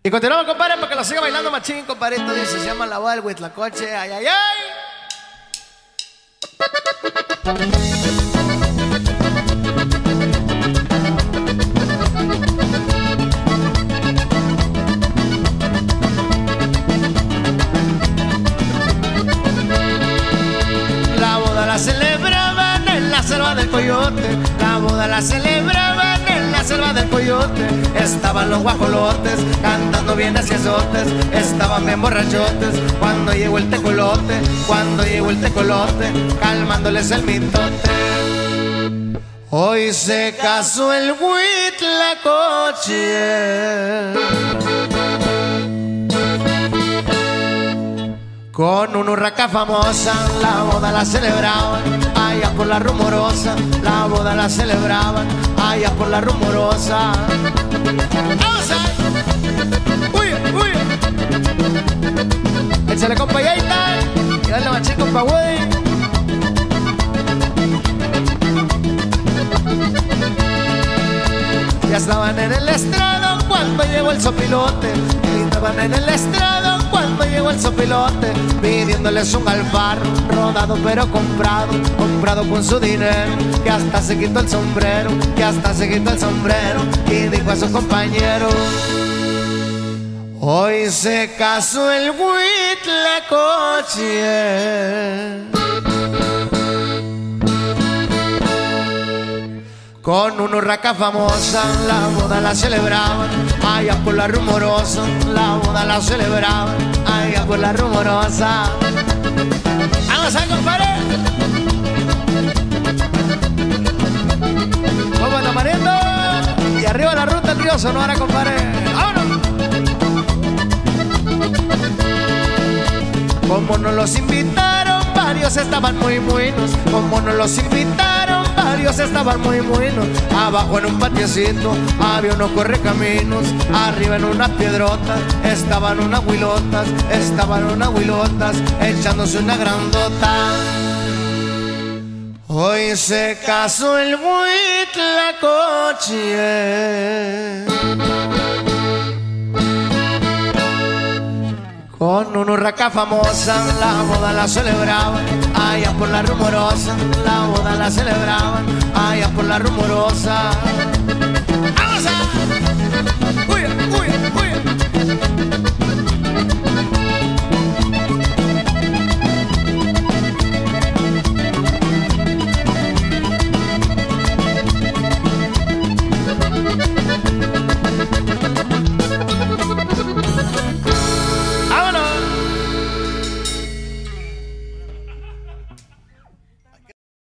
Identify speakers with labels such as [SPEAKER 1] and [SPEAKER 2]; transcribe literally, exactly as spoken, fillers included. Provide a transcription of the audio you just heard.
[SPEAKER 1] Y continuamos, compadre, para que lo siga bailando machín, compadre. Esto dice, se llama La Boda del Huitlacoche. Ay, ay, ay. La boda la celebraban en la selva del Coyote. La boda la celebraban en la selva del Coyote. Estaban los guajolotes cantando bien aciesotes. Estaban bien borrachotes cuando llegó el tecolote. Cuando llegó el tecolote, calmándoles el mitote. Hoy se casó el Huitlacoche con una urraca famosa. La boda la celebraban allá por la Rumorosa. La boda la celebraban allá por la Rumorosa. ¡Vamos ahí! ¡Uy, uy! Échale, compa, y ahí está. Y dale machín, compa, güey. Ya estaban en el estrado cuando llegó el sopilote. Y estaban en el estrado cuando llegó el sopilote, pidiéndoles un alfar rodado pero comprado, comprado con su dinero, que hasta se quitó el sombrero, que hasta se quitó el sombrero, y dijo a su compañero: hoy se casó el Huitlacoche con una urraca famosa. La boda la celebraban allá por la Rumorosa. La boda la celebraban allá por la Rumorosa. ¡Vamos a compadre! ¡Vamos a mariendo! Y arriba la ruta, el río Sonora, compadre. ¡Vámonos! Como nos los invitaron, varios estaban muy buenos. Como nos los invitaron, varios estaban muy buenos. Abajo en un patiecito había unos correcaminos. Arriba en unas piedrotas estaban unas huilotas. Estaban unas huilotas echándose una grandota. Hoy se casó el Huitlacoche con una urraca famosa. La boda la celebraban allá por la Rumorosa. La boda la celebraban allá por la Rumorosa. ¡Vamos a! ¡Uy, uy, uy!